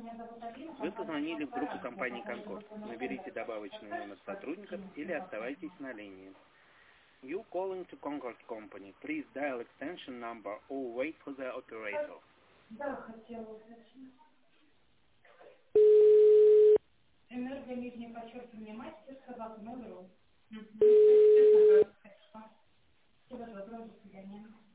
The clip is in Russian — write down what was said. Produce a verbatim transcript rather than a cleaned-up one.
Вы позвонили в группу компании «Конкорд». Наберите добавочный номер сотрудников или оставайтесь на линии. You calling to Concord Company. Please dial extension number or wait for the operator. Да, хотела уточнить. Энергия нижнее подчеркивание мастер, собака, номер. Угу. Спасибо, вопрос, до свидания.